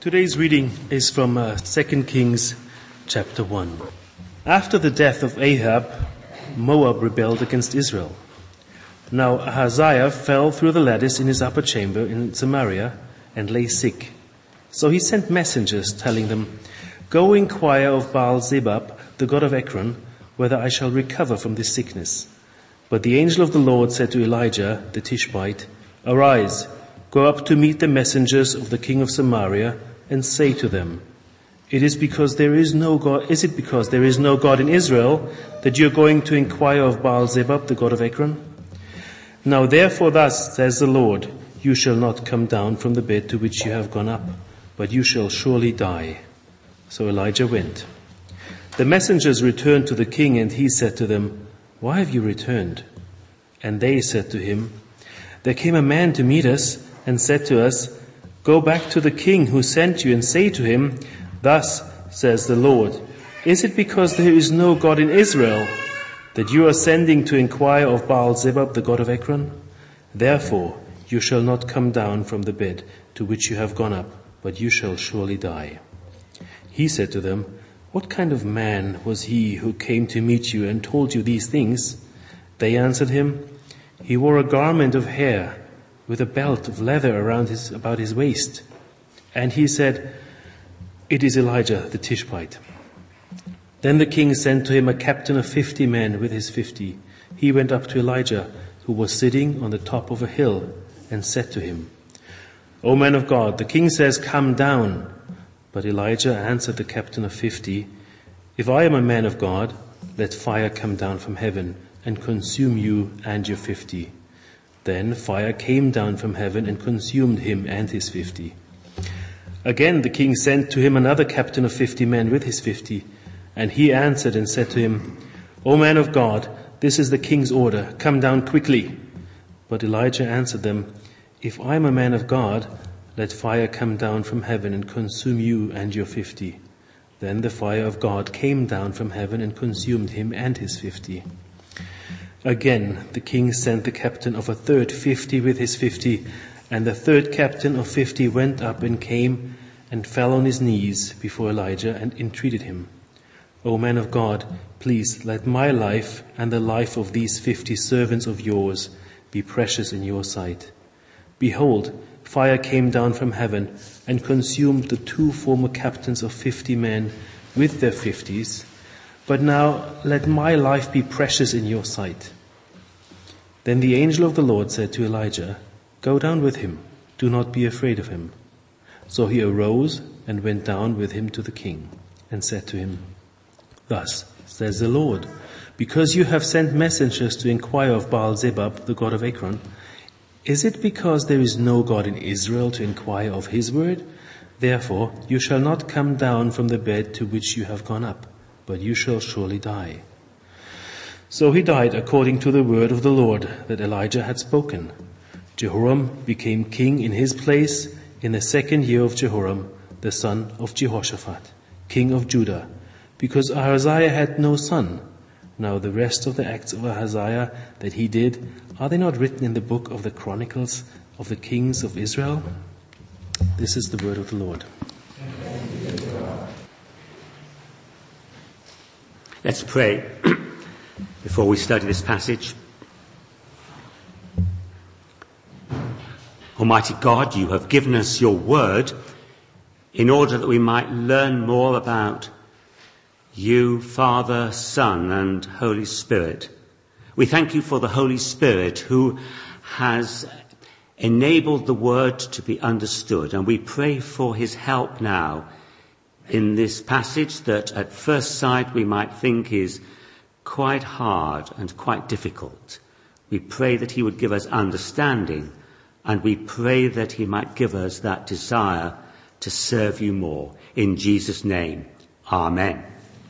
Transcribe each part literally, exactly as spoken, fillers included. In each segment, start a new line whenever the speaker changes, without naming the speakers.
Today's reading is from uh, Second Kings chapter one. After the death of Ahab, Moab rebelled against Israel. Now Ahaziah fell through the lattice in his upper chamber in Samaria and lay sick. So he sent messengers telling them, "Go inquire of Baal-zebub, the god of Ekron, whether I shall recover from this sickness." But the angel of the Lord said to Elijah the Tishbite, "Arise, go up to meet the messengers of the king of Samaria, and say to them, It is because there is no God, is it because there is no God in Israel that you are going to inquire of Baal-zebub, the god of Ekron? Now therefore thus says the Lord, you shall not come down from the bed to which you have gone up, but you shall surely die." So Elijah went. The messengers returned to the king, and he said to them, "Why have you returned?" And they said to him, "There came a man to meet us and said to us, 'Go back to the king who sent you and say to him, Thus says the Lord, is it because there is no God in Israel that you are sending to inquire of Baal-zebub, the god of Ekron? Therefore you shall not come down from the bed to which you have gone up, but you shall surely die.' He said to them, What kind of man was he who came to meet you and told you these things?" They answered him, "He wore a garment of hair with a belt of leather around his, about his waist." And he said, "It is Elijah the Tishbite." Then the king sent to him a captain of fifty men with his fifty. He went up to Elijah, who was sitting on the top of a hill, and said to him, "O man of God, the king says, 'Come down.'" But Elijah answered the captain of fifty, "If I am a man of God, let fire come down from heaven and consume you and your fifty." Then fire came down from heaven and consumed him and his fifty. Again the king sent to him another captain of fifty men with his fifty. And he answered and said to him, "O man of God, this is the king's order. Come down quickly." But Elijah answered them, "If I am a man of God, let fire come down from heaven and consume you and your fifty." Then the fire of God came down from heaven and consumed him and his fifty. Again the king sent the captain of a third fifty with his fifty, and the third captain of fifty went up and came and fell on his knees before Elijah and entreated him, "O man of God, please let my life and the life of these fifty servants of yours be precious in your sight." Behold, fire came down from heaven and consumed the two former captains of fifty men with their fifties. But now let my life be precious in your sight." Then the angel of the Lord said to Elijah, "Go down with him. Do not be afraid of him." So he arose and went down with him to the king and said to him, "Thus says the Lord, because you have sent messengers to inquire of Baal-zebub, the god of Ekron, is it because there is no God in Israel to inquire of his word? Therefore you shall not come down from the bed to which you have gone up, but you shall surely die." So he died according to the word of the Lord that Elijah had spoken. Jehoram became king in his place in the second year of Jehoram, the son of Jehoshaphat, king of Judah, because Ahaziah had no son. Now the rest of the acts of Ahaziah that he did, are they not written in the book of the Chronicles of the kings of Israel? This is the word of the Lord.
Let's pray before we study this passage. Almighty God, you have given us your word in order that we might learn more about you, Father, Son, and Holy Spirit. We thank you for the Holy Spirit who has enabled the word to be understood, and we pray for his help now in this passage that at first sight we might think is quite hard and quite difficult. We pray that he would give us understanding, and we pray that he might give us that desire to serve you more. In Jesus' name, Amen.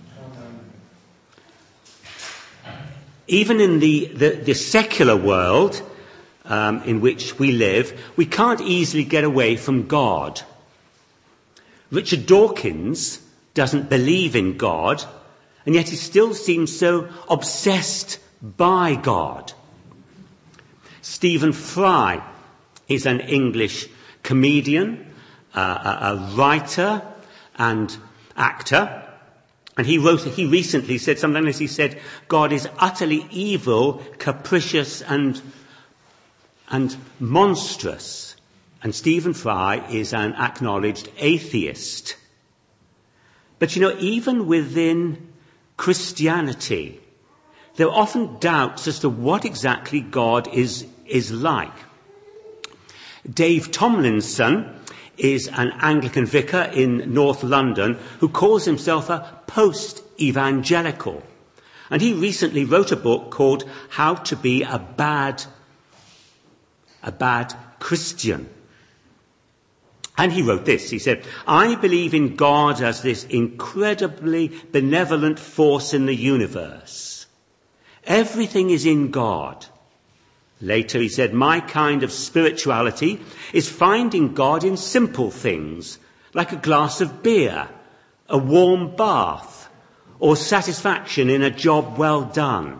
Even in the, the, the secular world um, in which we live, we can't easily get away from God. Richard Dawkins doesn't believe in God, and yet he still seems so obsessed by God. Stephen Fry is an English comedian a, a writer and actor. And he wrote, he recently said something as he said, God is utterly evil, capricious and, and monstrous. And Stephen Fry is an acknowledged atheist. But you know, even within Christianity, there are often doubts as to what exactly God is, is like. Dave Tomlinson is an Anglican vicar in North London who calls himself a post-evangelical. And he recently wrote a book called How to Be a Bad, a Bad Christian. And he wrote this, he said, I believe in God as this incredibly benevolent force in the universe. Everything is in God. Later he said, my kind of spirituality is finding God in simple things, like a glass of beer, a warm bath, or satisfaction in a job well done.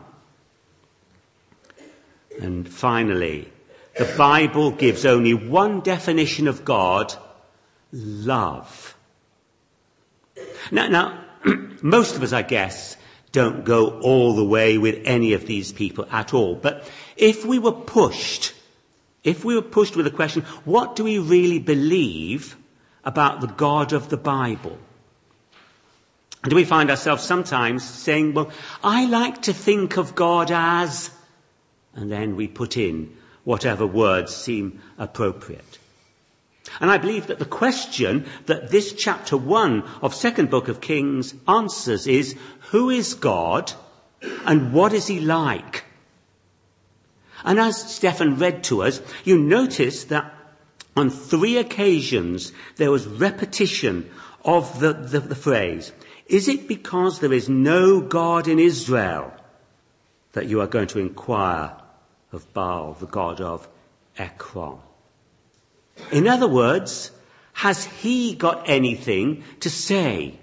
And finally, the Bible gives only one definition of God, love. Now, now most of us, I guess, don't go all the way with any of these people at all. But if we were pushed, if we were pushed with the question, what do we really believe about the God of the Bible? And do we find ourselves sometimes saying, well, I like to think of God as, and then we put in whatever words seem appropriate. And I believe that the question that this chapter one of Second Book of Kings answers is, who is God and what is he like? And as Stephen read to us, you notice that on three occasions there was repetition of the, the, the phrase, is it because there is no God in Israel that you are going to inquire of Baal, the god of Ekron? In other words, has he got anything to say?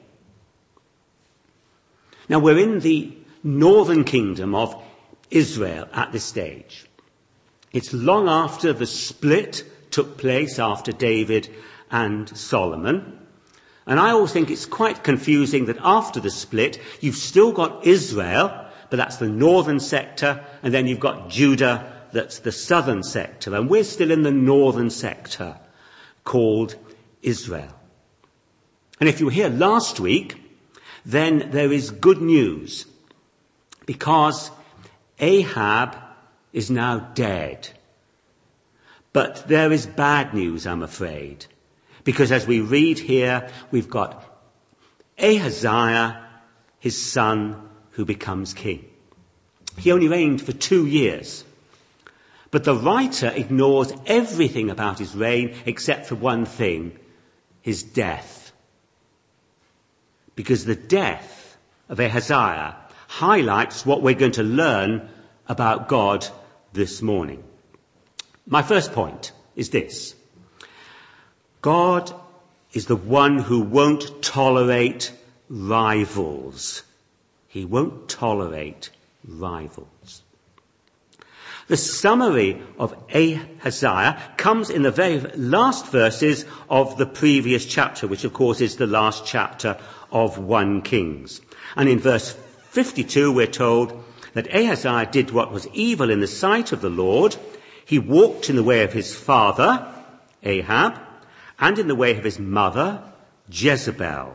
Now, we're in the northern kingdom of Israel at this stage. It's long after the split took place after David and Solomon. And I always think it's quite confusing that after the split, you've still got Israel, but that's the northern sector, and then you've got Judah, that's the southern sector. And we're still in the northern sector called Israel. And if you were here last week, then there is good news, because Ahab is now dead. But there is bad news, I'm afraid, because as we read here, we've got Ahaziah, his son, who becomes king. He only reigned for two years. But the writer ignores everything about his reign except for one thing, his death. Because the death of Ahaziah highlights what we're going to learn about God this morning. My first point is this. God is the one who won't tolerate rivals. He won't tolerate rivals. The summary of Ahaziah comes in the very last verses of the previous chapter, which of course is the last chapter of First Kings. And in verse fifty-two we're told that Ahaziah did what was evil in the sight of the Lord. He walked in the way of his father, Ahab, and in the way of his mother, Jezebel.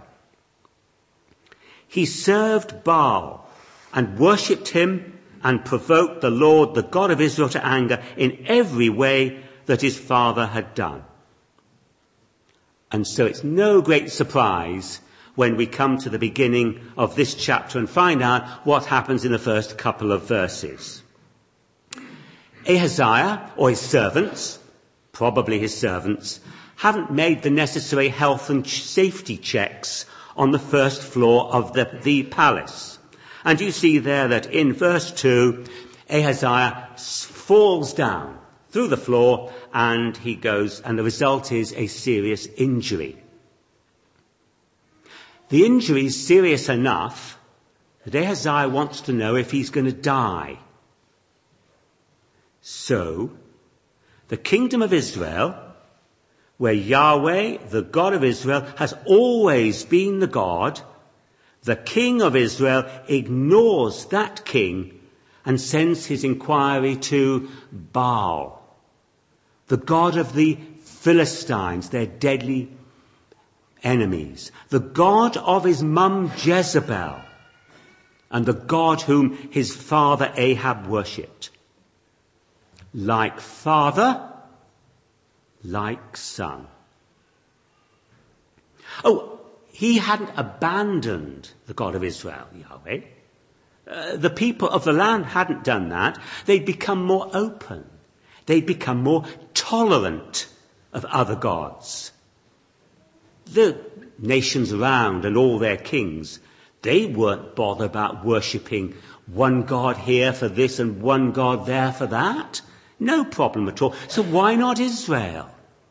He served Baal and worshipped him and provoked the Lord, the God of Israel, to anger in every way that his father had done. And so it's no great surprise when we come to the beginning of this chapter and find out what happens in the first couple of verses. Ahaziah, or his servants, probably his servants, haven't made the necessary health and safety checks on the first floor of the, the palace. And you see there that in verse two, Ahaziah falls down through the floor and he goes, and the result is a serious injury. The injury is serious enough that Ahaziah wants to know if he's going to die. So, the kingdom of Israel, where Yahweh, the God of Israel, has always been the God, the king of Israel ignores that king and sends his inquiry to Baal, the god of the Philistines, their deadly enemies, the god of his mum Jezebel, and the god whom his father Ahab worshipped. Like father, like son. Oh, he hadn't abandoned the God of Israel, Yahweh. Uh, the people of the land hadn't done that. They'd become more open. They'd become more tolerant of other gods. The nations around and all their kings, they weren't bothered about worshipping one God here for this and one God there for that. No problem at all. So why not Israel?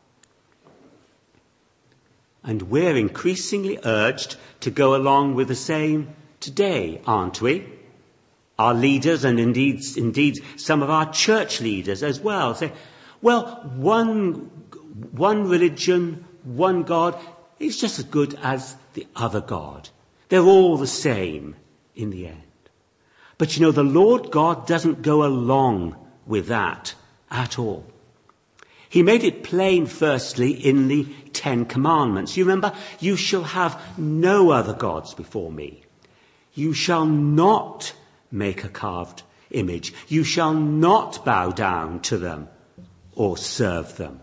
And we're increasingly urged to go along with the same today, aren't we? Our leaders, and indeed, indeed some of our church leaders as well, say, well, one, one religion, one God, is just as good as the other God. They're all the same in the end. But you know, the Lord God doesn't go along with that at all. He made it plain, firstly, in the Ten Commandments. You remember, you shall have no other gods before me. You shall not make a carved image. You shall not bow down to them or serve them.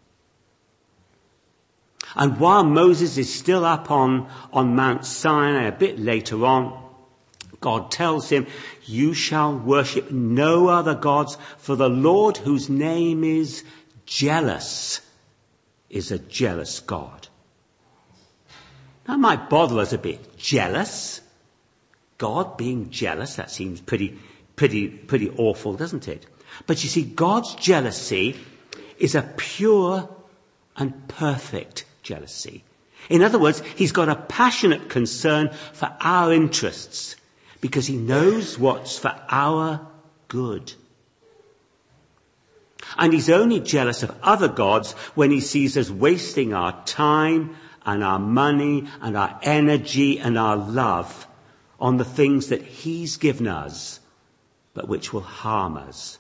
And while Moses is still up on, on Mount Sinai a bit later on, God tells him, you shall worship no other gods, for the Lord, whose name is jealous, is a jealous God. That might bother us a bit. Jealous? God being jealous? That seems pretty, pretty, pretty awful, doesn't it? But you see, God's jealousy is a pure and perfect jealousy. In other words, he's got a passionate concern for our interests because he knows what's for our good. And he's only jealous of other gods when he sees us wasting our time and our money and our energy and our love on the things that he's given us, but which will harm us.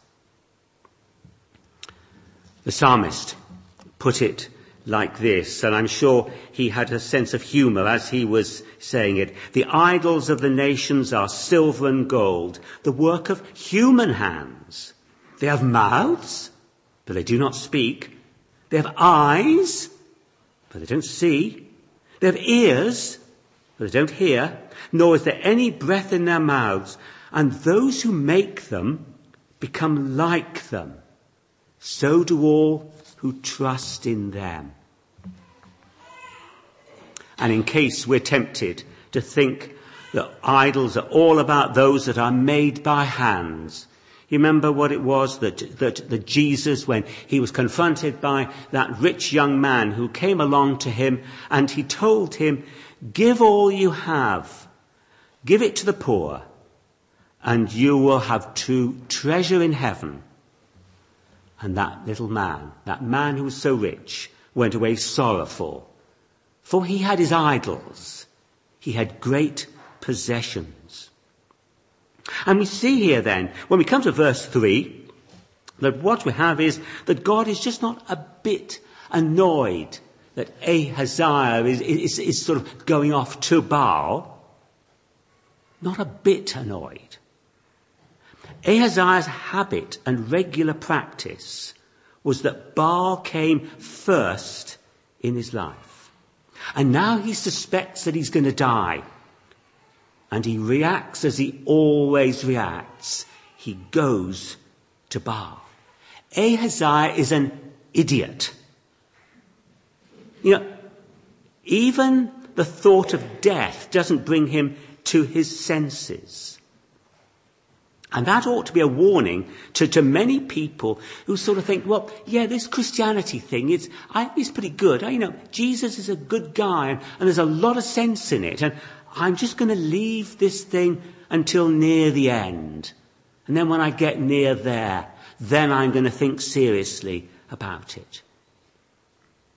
The psalmist put it like this, and I'm sure he had a sense of humour as he was saying it. The idols of the nations are silver and gold, the work of human hands. They have mouths, but they do not speak. They have eyes, but they don't see. They have ears, but they don't hear. Nor is there any breath in their mouths. And those who make them become like them. So do all who trust in them. And in case we're tempted to think that idols are all about those that are made by hands, you remember what it was that, that, that Jesus, when he was confronted by that rich young man who came along to him and he told him, give all you have, give it to the poor, and you will have true treasure in heaven. And that little man, that man who was so rich, went away sorrowful, for he had his idols. He had great possessions. And we see here then, when we come to verse three, that what we have is that God is just not a bit annoyed that Ahaziah is, is, is sort of going off to Baal. Not a bit annoyed. Ahaziah's habit and regular practice was that Baal came first in his life. And now he suspects that he's going to die. And he reacts as he always reacts. He goes to Baal. Ahaziah is an idiot. You know, even the thought of death doesn't bring him to his senses. And that ought to be a warning to, to many people who sort of think, well, yeah, this Christianity thing, it's, I, it's pretty good. I, you know, Jesus is a good guy and, and there's a lot of sense in it. And I'm just going to leave this thing until near the end. And then when I get near there, then I'm going to think seriously about it.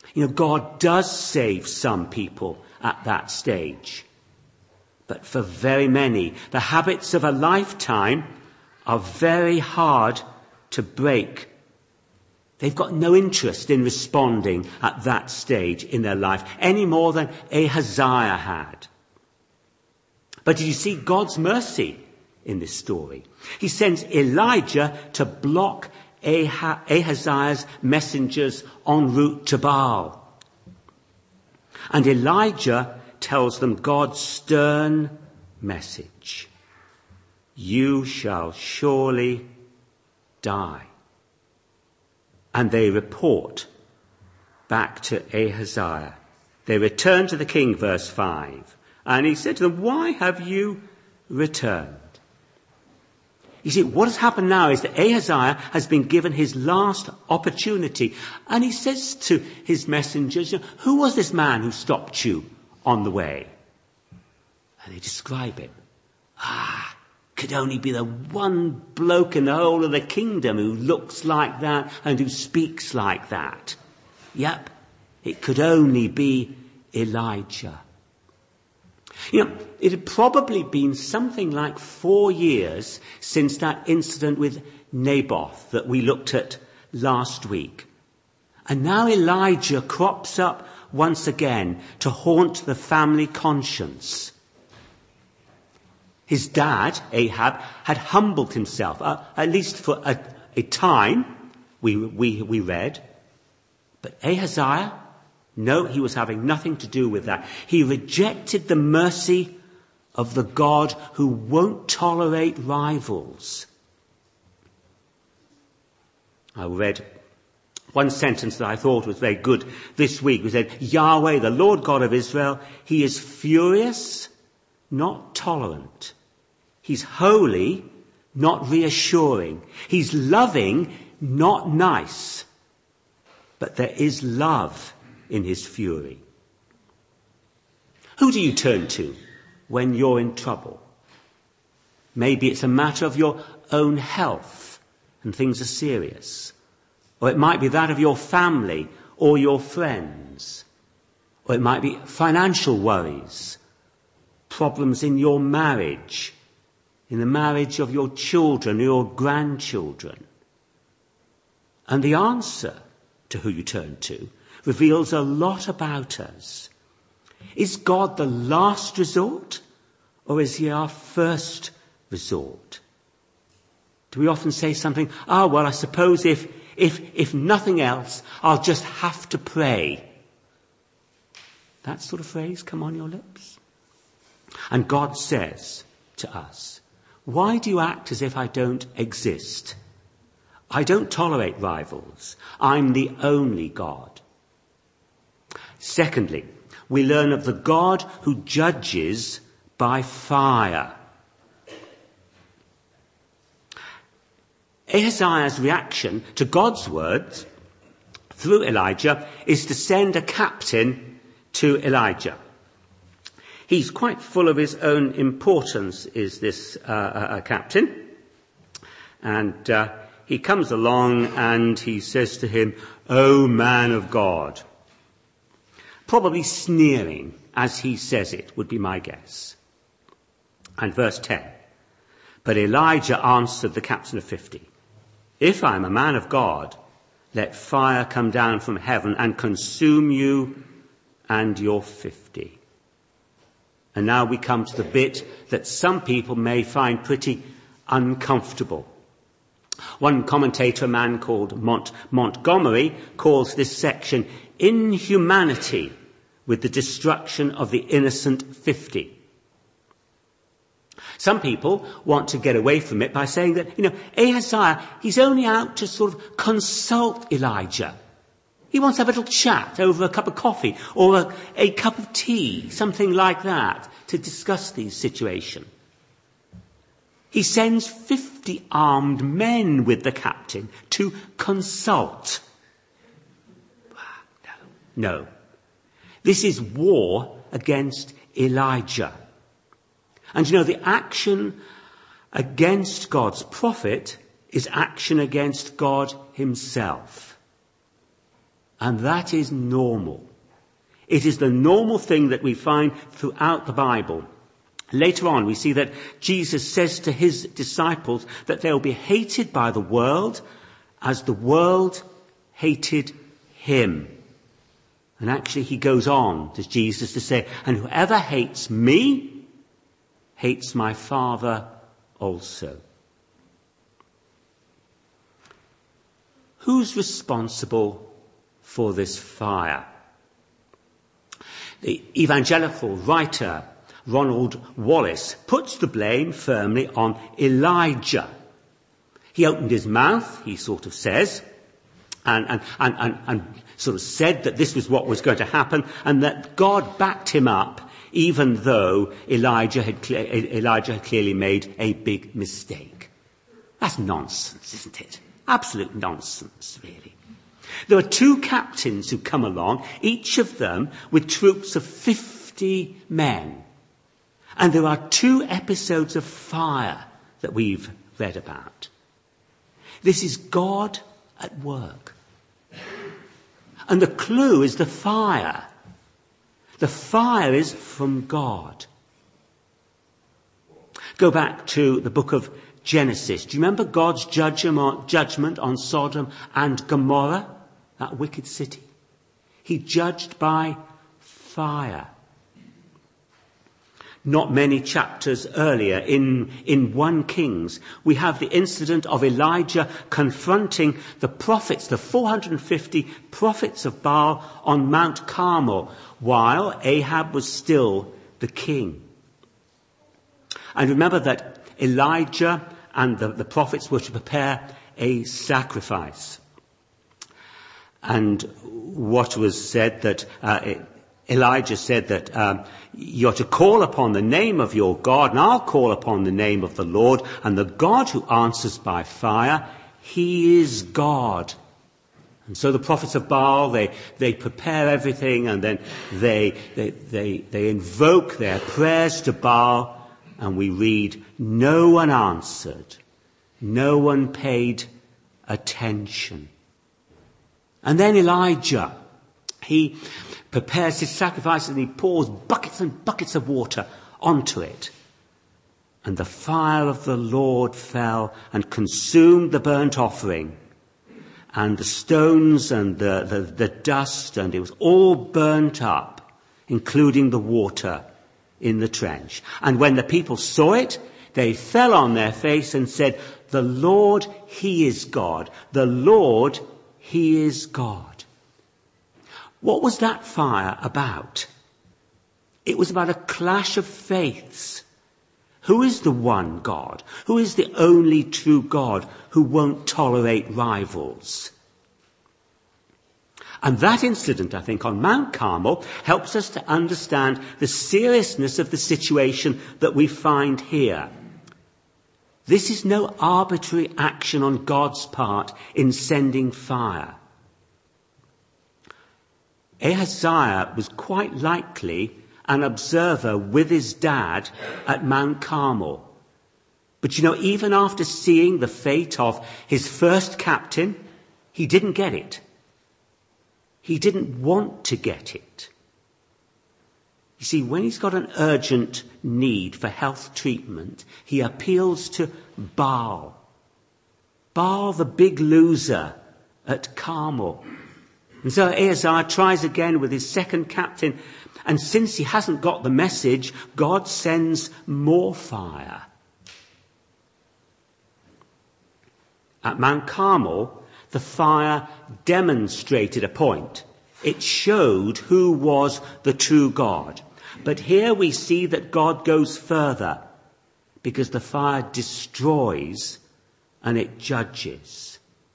You know, God does save some people at that stage. But for very many, the habits of a lifetime are very hard to break. They've got no interest in responding at that stage in their life, any more than Ahaziah had. But did you see God's mercy in this story? He sends Elijah to block Ah- Ahaziah's messengers en route to Baal. And Elijah tells them God's stern message. You shall surely die. And they report back to Ahaziah. They return to the king, verse five. And he said to them, why have you returned? You see, what has happened now is that Ahaziah has been given his last opportunity. And he says to his messengers, who was this man who stopped you on the way? And they describe him. Ah, could only be the one bloke in the whole of the kingdom who looks like that and who speaks like that. Yep, it could only be Elijah. You know, it had probably been something like four years since that incident with Naboth that we looked at last week. And now Elijah crops up once again to haunt the family conscience. His dad, Ahab, had humbled himself, uh, at least for a, a time, we, we, we read. But Ahaziah, no, he was having nothing to do with that. He rejected the mercy of the God who won't tolerate rivals. I read one sentence that I thought was very good this week. We said, Yahweh, the Lord God of Israel, he is furious, not tolerant. He's holy, not reassuring. He's loving, not nice. But there is love in his fury. Who do you turn to when you're in trouble? Maybe it's a matter of your own health and things are serious. Or it might be that of your family or your friends. Or it might be financial worries, problems in your marriage, in the marriage of your children or your grandchildren. And the answer to who you turn to reveals a lot about us. Is God the last resort, or is he our first resort? Do we often say something, ah, well, I suppose if, if, if nothing else, I'll just have to pray. That sort of phrase come on your lips. And God says to us, why do you act as if I don't exist? I don't tolerate rivals. I'm the only God. Secondly, we learn of the God who judges by fire. Ahaziah's reaction to God's words through Elijah is to send a captain to Elijah. He's quite full of his own importance, is this uh, uh, captain. And uh, he comes along and he says to him, "O man of God." Probably sneering as he says it, would be my guess. And verse ten. But Elijah answered the captain of fifty, "If I am a man of God, let fire come down from heaven and consume you and your fifty. And now we come to the bit that some people may find pretty uncomfortable. One commentator, a man called Mont- Montgomery, calls this section inhumanity with the destruction of the innocent fifty. Some people want to get away from it by saying that, you know, Ahaziah, he's only out to sort of consult Elijah. He wants to have a little chat over a cup of coffee or a, a cup of tea, something like that, to discuss the situation. He sends fifty armed men with the captain to consult. No. No. This is war against Elijah. And you know, the action against God's prophet is action against God himself. And that is normal. It is the normal thing that we find throughout the Bible. Later on, we see that Jesus says to his disciples that they'll be hated by the world as the world hated him. And actually he goes on, to Jesus, to say, and whoever hates me hates my Father also. Who's responsible for this fire? The evangelical writer Ronald Wallace puts the blame firmly on Elijah. He opened his mouth, he sort of says, and, and, and, and, and sort of said that this was what was going to happen, and that God backed him up, even though Elijah had, cle- Elijah had clearly made a big mistake. That's nonsense, isn't it? Absolute nonsense, really. There are two captains who come along, each of them with troops of fifty men. And there are two episodes of fire that we've read about. This is God at work. And the clue is the fire. The fire is from God. Go back to the book of Genesis. Do you remember God's judgment on Sodom and Gomorrah, that wicked city? He judged by fire. Not many chapters earlier, in, in First Kings, we have the incident of Elijah confronting the prophets, the four hundred fifty prophets of Baal on Mount Carmel, while Ahab was still the king. And remember that Elijah and the, the prophets were to prepare a sacrifice. And what was said that uh, it, Elijah said that um, you're to call upon the name of your God, and I'll call upon the name of the Lord, and the God who answers by fire, he is God. And so the prophets of Baal, they, they prepare everything, and then they, they, they, they invoke their prayers to Baal, and we read, no one answered, no one paid attention. And then Elijah, he prepares his sacrifice and he pours buckets and buckets of water onto it. And the fire of the Lord fell and consumed the burnt offering and the stones and the, the, the dust, and it was all burnt up, including the water in the trench. And when the people saw it, they fell on their face and said, the Lord, he is God. The Lord, he is God. What was that fire about? It was about a clash of faiths. Who is the one God? Who is the only true God who won't tolerate rivals? And that incident, I think, on Mount Carmel helps us to understand the seriousness of the situation that we find here. This is no arbitrary action on God's part in sending fire. Ahaziah was quite likely an observer with his dad at Mount Carmel. But you know, even after seeing the fate of his first captain, he didn't get it. He didn't want to get it. You see, when he's got an urgent need for health treatment, he appeals to Baal. Baal, the big loser at Carmel. And so Ahaziah tries again with his second captain, and since he hasn't got the message, God sends more fire. At Mount Carmel, the fire demonstrated a point. It showed who was the true God. But here we see that God goes further, because the fire destroys and it judges.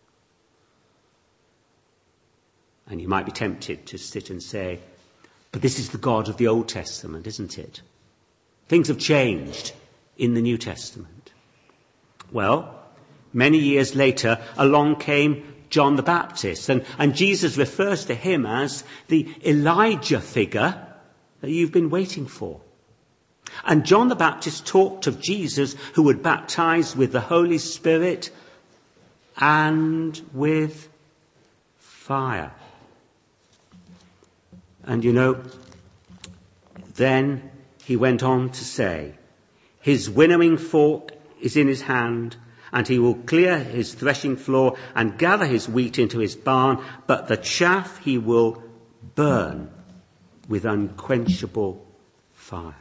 And you might be tempted to sit and say, but this is the God of the Old Testament, isn't it? Things have changed in the New Testament. Well, many years later, along came John the Baptist, and, and Jesus refers to him as the Elijah figure that you've been waiting for. And John the Baptist talked of Jesus who would baptize with the Holy Spirit and with fire. And you know, then he went on to say, his winnowing fork is in his hand, and he will clear his threshing floor and gather his wheat into his barn, but the chaff he will burn with unquenchable fire.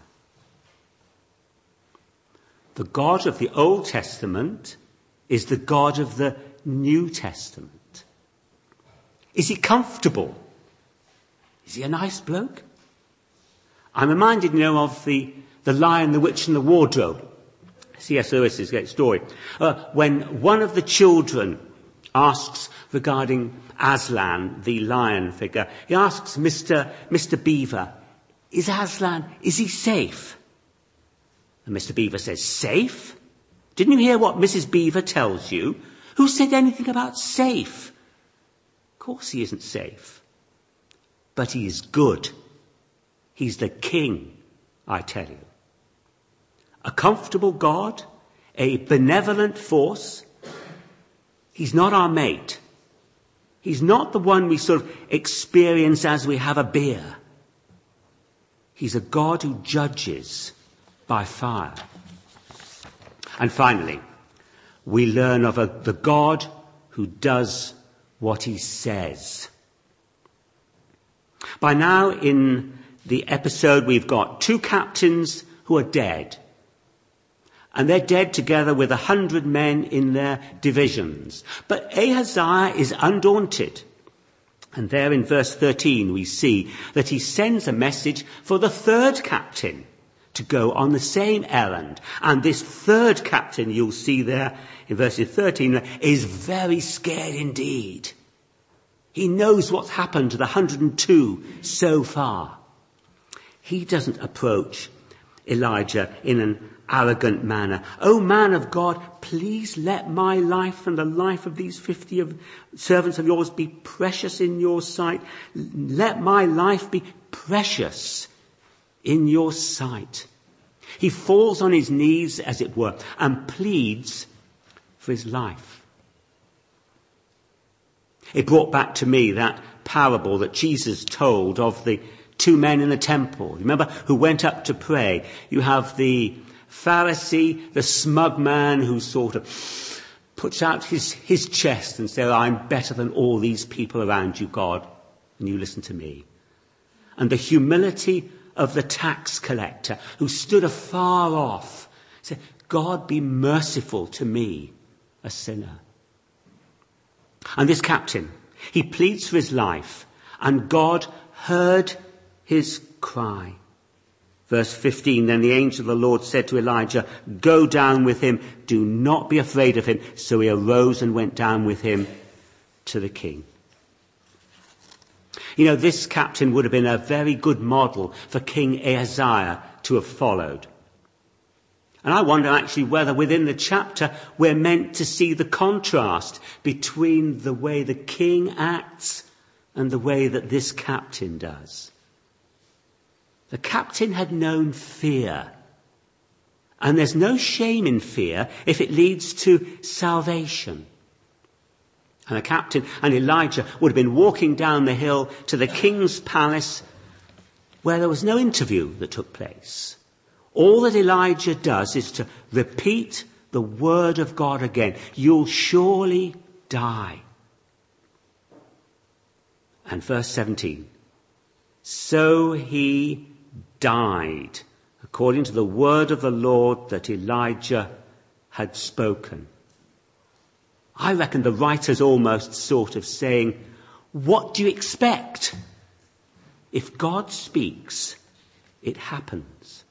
The God of the Old Testament is the God of the New Testament. Is he comfortable? Is he a nice bloke? I'm reminded, you know, of the, the Lion, the Witch and the Wardrobe. C S Lewis's great story. Uh, when one of the children asks regarding Aslan, the lion figure, he asks Mister Mister Beaver, is Aslan, is he safe? And Mister Beaver says, safe? Didn't you hear what Missus Beaver tells you? Who said anything about safe? Of course he isn't safe. But he is good. He's the king, I tell you. A comfortable God, a benevolent force. He's not our mate. He's not the one we sort of experience as we have a beer. He's a God who judges by fire. And finally, we learn of a, the God who does what he says. By now in the episode we've got two captains who are dead. And they're dead together with a hundred men in their divisions. But Ahaziah is undaunted. And there in verse thirteen we see that he sends a message for the third captain to go on the same errand. And this third captain, you'll see there in verse thirteen, is very scared indeed. He knows what's happened to the one hundred two so far. He doesn't approach Elijah in an arrogant manner. Oh, man of God, please let my life and the life of these fifty of servants of yours be precious in your sight. Let my life be precious in your sight. He falls on his knees, as it were, and pleads for his life. It brought back to me that parable that Jesus told of the two men in the temple. Remember, who went up to pray. You have the Pharisee, the smug man who sort of puts out his, his chest and says, I'm better than all these people around you, God, and you listen to me. And the humility of the tax collector who stood afar off, said, God, be merciful to me, a sinner. And this captain, he pleads for his life, and God heard his cry. Verse fifteen, then the angel of the Lord said to Elijah, go down with him, do not be afraid of him. So he arose and went down with him to the king. You know, this captain would have been a very good model for King Ahaziah to have followed. And I wonder actually whether within the chapter we're meant to see the contrast between the way the king acts and the way that this captain does. The captain had known fear. And there's no shame in fear if it leads to salvation. And the captain and Elijah would have been walking down the hill to the king's palace where there was no interview that took place. All that Elijah does is to repeat the word of God again. You'll surely die. And verse seventeen. So he died according to the word of the Lord that Elijah had spoken. I reckon the writer's almost sort of saying, what do you expect? If God speaks, it happens.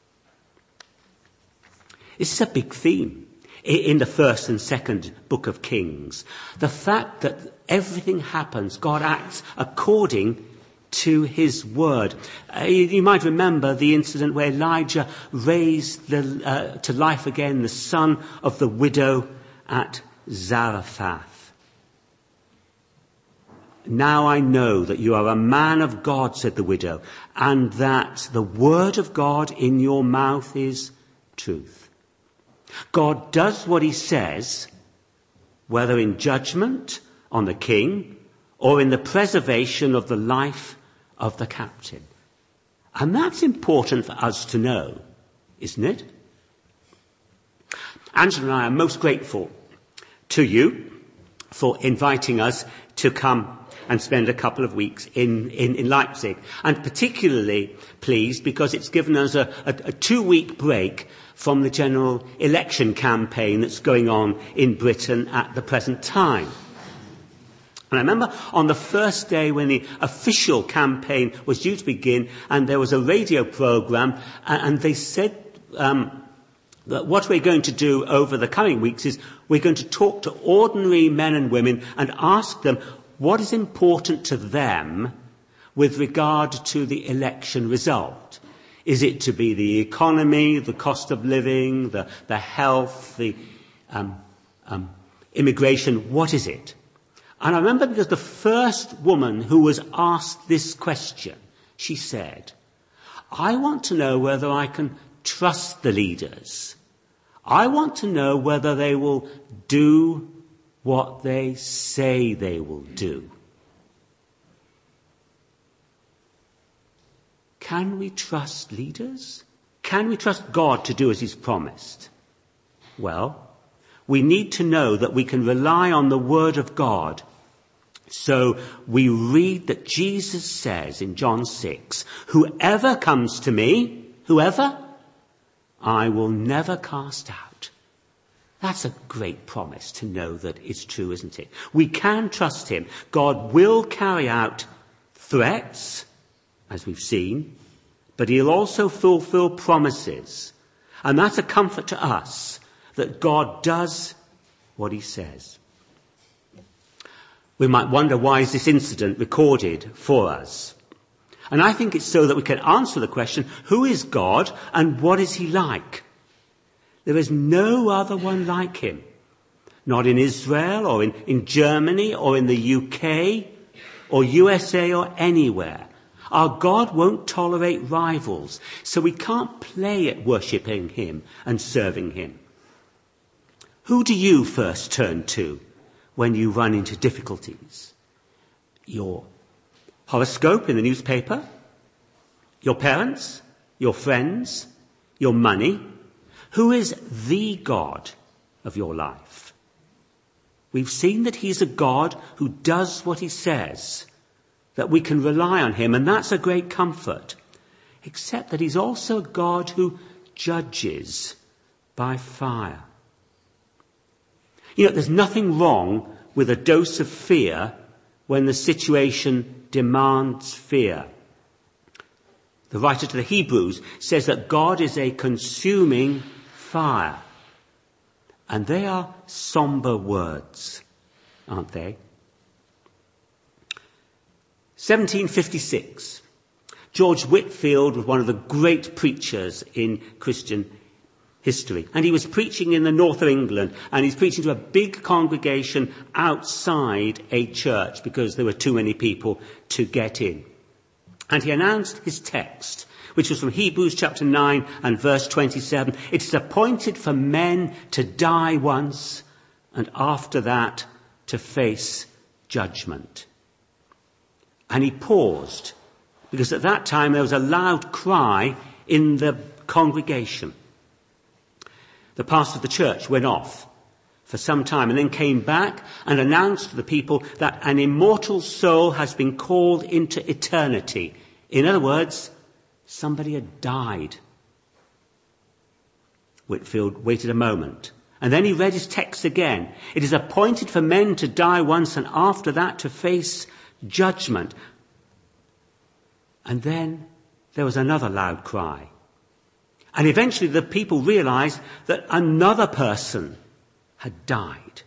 This is a big theme in the first and second book of Kings. The fact that everything happens, God acts according to his word. Uh, you, you might remember the incident where Elijah raised the, uh, to life again the son of the widow at Zarephath. Now I know that you are a man of God, said the widow, and that the word of God in your mouth is truth. God does what he says, whether in judgment on the king or in the preservation of the life of the captain. And that's important for us to know, isn't it? Angela and I are most grateful to you for inviting us to come and spend a couple of weeks in, in, in Leipzig. And particularly pleased because it's given us a, a, a two-week break from the general election campaign that's going on in Britain at the present time. And I remember on the first day when the official campaign was due to begin, and there was a radio programme, and they said um, that what we're going to do over the coming weeks is we're going to talk to ordinary men and women and ask them what is important to them with regard to the election result. Is it to be the economy, the cost of living, the, the health, the um, um, immigration? What is it? And I remember because the first woman who was asked this question, she said, I want to know whether I can trust the leaders. I want to know whether they will do what they say they will do. Can we trust leaders? Can we trust God to do as he's promised? Well, we need to know that we can rely on the word of God. So we read that Jesus says in John six, whoever comes to me, whoever, I will never cast out. That's a great promise to know that it's true, isn't it? We can trust him. God will carry out threats, as we've seen, but he'll also fulfill promises. And that's a comfort to us, that God does what he says. We might wonder, why is this incident recorded for us? And I think it's so that we can answer the question, who is God and what is he like? There is no other one like him. Not in Israel or in, in Germany or in the U K or U S A or anywhere. Our God won't tolerate rivals, so we can't play at worshipping him and serving him. Who do you first turn to when you run into difficulties? Your horoscope in the newspaper? Your parents? Your friends? Your money? Who is the God of your life? We've seen that he's a God who does what he says, that we can rely on him, and that's a great comfort. Except that he's also a God who judges by fire. You know, there's nothing wrong with a dose of fear when the situation demands fear. The writer to the Hebrews says that God is a consuming fire. And they are somber words, aren't they? seventeen fifty-six. George Whitefield was one of the great preachers in Christian history. And he was preaching in the north of England, and he's preaching to a big congregation outside a church because there were too many people to get in. And he announced his text, which was from Hebrews chapter nine and verse twenty-seven. It is appointed for men to die once, and after that to face judgment. And he paused, because at that time there was a loud cry in the congregation. The pastor of the church went off for some time and then came back and announced to the people that an immortal soul has been called into eternity. In other words, somebody had died. Whitefield waited a moment, and then he read his text again. It is appointed for men to die once, and after that to face judgment. And then there was another loud cry. And eventually the people realized that another person had died.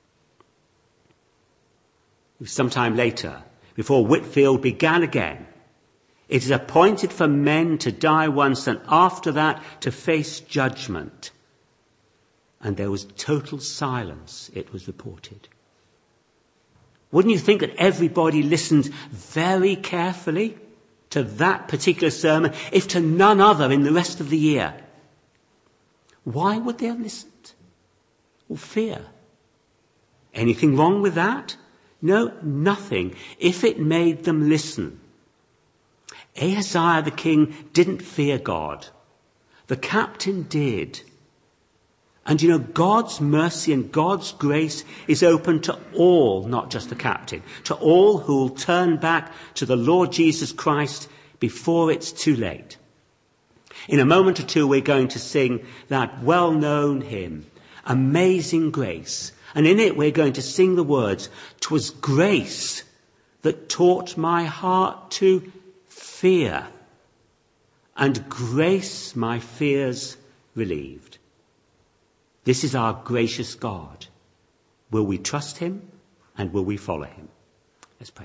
Sometime later, before Whitefield began again, it is appointed for men to die once, and after that to face judgment. And there was total silence, it was reported. Wouldn't you think that everybody listened very carefully to that particular sermon, if to none other in the rest of the year? Why would they have listened? Well, fear. Anything wrong with that? No, nothing, if it made them listen. Ahaziah the king didn't fear God. The captain did. And you know, God's mercy and God's grace is open to all, not just the captain, to all who will turn back to the Lord Jesus Christ before it's too late. In a moment or two, we're going to sing that well-known hymn, Amazing Grace. And in it, we're going to sing the words, "'Twas grace that taught my heart to fear, and grace my fears relieved." This is our gracious God. Will we trust him and will we follow him? Let's pray.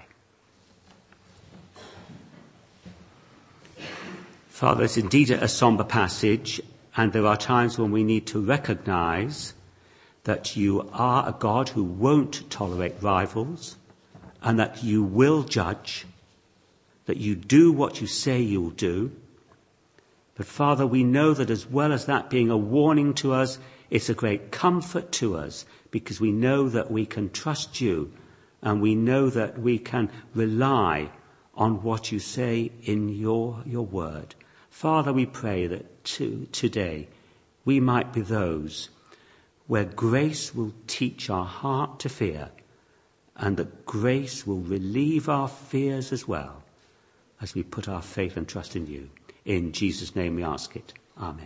Father, it's indeed a somber passage, and there are times when we need to recognize that you are a God who won't tolerate rivals, and that you will judge, that you do what you say you'll do. But Father, we know that as well as that being a warning to us, it's a great comfort to us, because we know that we can trust you, and we know that we can rely on what you say in your, your word. Father, we pray that to, today we might be those where grace will teach our heart to fear, and that grace will relieve our fears as well as we put our faith and trust in you. In Jesus' name we ask it. Amen.